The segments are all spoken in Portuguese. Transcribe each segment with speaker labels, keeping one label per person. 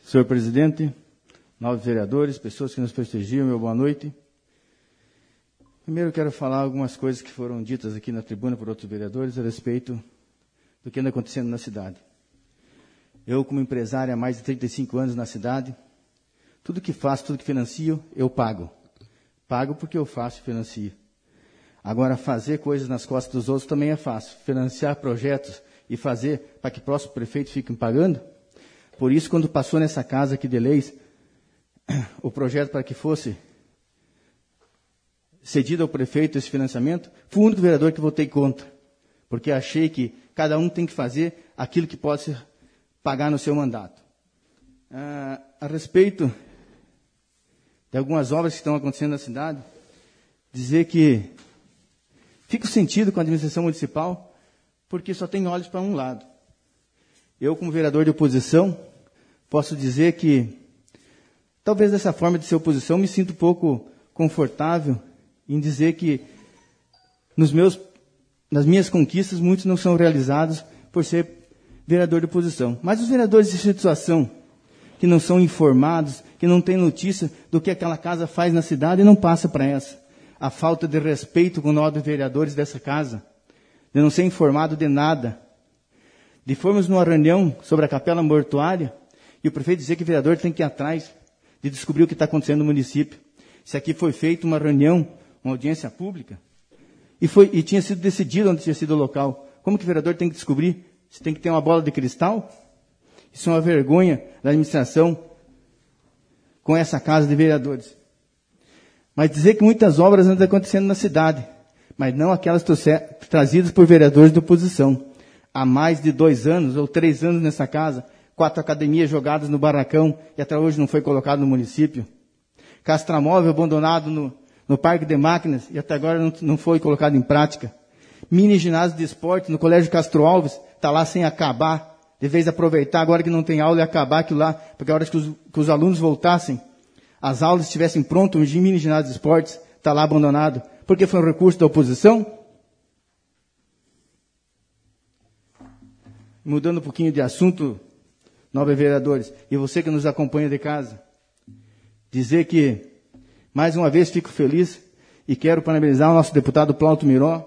Speaker 1: Senhor presidente, nobres vereadores, pessoas que nos prestigiam, meu boa noite. Primeiro, quero falar algumas coisas que foram ditas aqui na tribuna por outros vereadores a respeito do que anda acontecendo na cidade. Eu, como empresário há mais de 35 anos na cidade, tudo que faço, tudo que financio, eu pago. Pago porque eu faço e financio. Agora, fazer coisas nas costas dos outros também é fácil. Financiar projetos e fazer para que o próximo prefeito fique pagando. Por isso, quando passou nessa casa aqui de leis, o projeto para que fosse cedido ao prefeito esse financiamento, fui o único vereador que votei contra. Porque achei que cada um tem que fazer aquilo que pode se pagar no seu mandato. A respeito de algumas obras que estão acontecendo na cidade, dizer que fico sentido com a administração municipal, porque só tem olhos para um lado. Eu, como vereador de oposição, posso dizer que, talvez dessa forma de ser oposição, me sinto um pouco confortável em dizer que nas minhas conquistas, muitos não são realizados por ser vereador de oposição. Mas os vereadores de situação, que não são informados, que não têm notícia do que aquela casa faz na cidade, não passa para essa. A falta de respeito com nós, vereadores dessa casa, de não ser informado de nada. De formos numa reunião sobre a capela mortuária, e o prefeito dizer que o vereador tem que ir atrás de descobrir o que está acontecendo no município. Se aqui foi feita uma reunião, uma audiência pública, e tinha sido decidido onde tinha sido o local. Como que o vereador tem que descobrir? Você tem que ter uma bola de cristal? Isso é uma vergonha da administração com essa casa de vereadores. Mas dizer que muitas obras andam acontecendo na cidade, mas não aquelas trazidas por vereadores de oposição. Há mais de 2 anos ou 3 anos nessa casa, 4 academias jogadas no barracão e até hoje não foi colocado no município. Castramóvel abandonado no parque de máquinas e até agora não foi colocado em prática. Mini ginásio de esporte no Colégio Castro Alves está lá sem acabar. De vez aproveitar agora que não tem aula e acabar aquilo lá, porque a hora que os alunos voltassem, as aulas estivessem prontas, o mini ginásio de esportes está lá abandonado. Porque foi um recurso da oposição? Mudando um pouquinho de assunto, nobres vereadores, e você que nos acompanha de casa, dizer que, mais uma vez, fico feliz e quero parabenizar o nosso deputado Plauto Miró,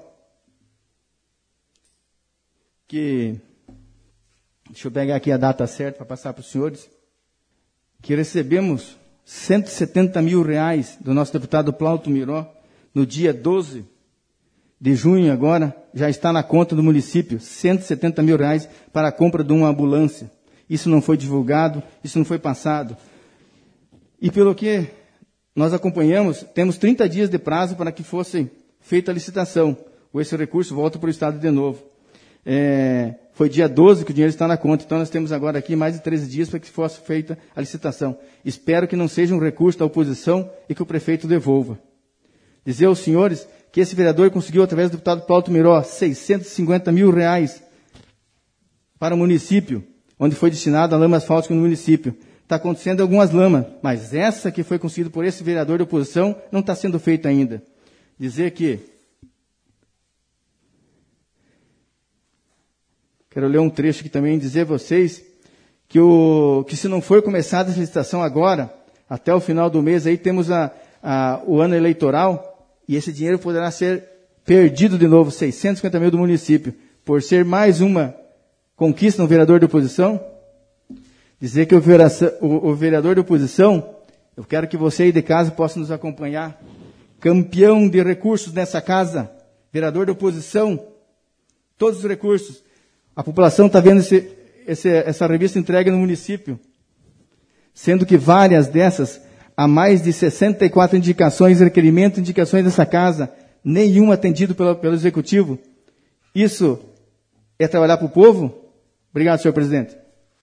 Speaker 1: que, deixa eu pegar aqui a data certa para passar para os senhores, que recebemos 170 mil reais do nosso deputado Plauto Miró, no dia 12 de junho agora, já está na conta do município, 170 mil reais para a compra de uma ambulância. Isso não foi divulgado, isso não foi passado. E pelo que nós acompanhamos, temos 30 dias de prazo para que fosse feita a licitação. Ou esse recurso volta para o Estado de novo. Foi dia 12 que o dinheiro está na conta, então nós temos agora aqui mais de 13 dias para que fosse feita a licitação. Espero que não seja um recurso da oposição e que o prefeito devolva. Dizer aos senhores que esse vereador conseguiu, através do deputado Plauto Miró, 650 mil reais para o município, onde foi destinado a lama asfáltica no município. Está acontecendo algumas lamas, mas essa que foi conseguida por esse vereador de oposição não está sendo feita ainda. Dizer que... Quero ler um trecho aqui também, dizer a vocês que se não for começada a licitação agora, até o final do mês, aí temos o ano eleitoral, e esse dinheiro poderá ser perdido de novo, 650 mil do município, por ser mais uma conquista no vereador de oposição. Dizer que o vereador de oposição, eu quero que você aí de casa possa nos acompanhar, campeão de recursos nessa casa, vereador de oposição, todos os recursos. A população está vendo essa revista entregue no município, sendo que várias dessas, há mais de 64 indicações, requerimentos, indicações dessa casa, nenhum atendido pelo Executivo. Isso é trabalhar para o povo? Obrigado, senhor presidente.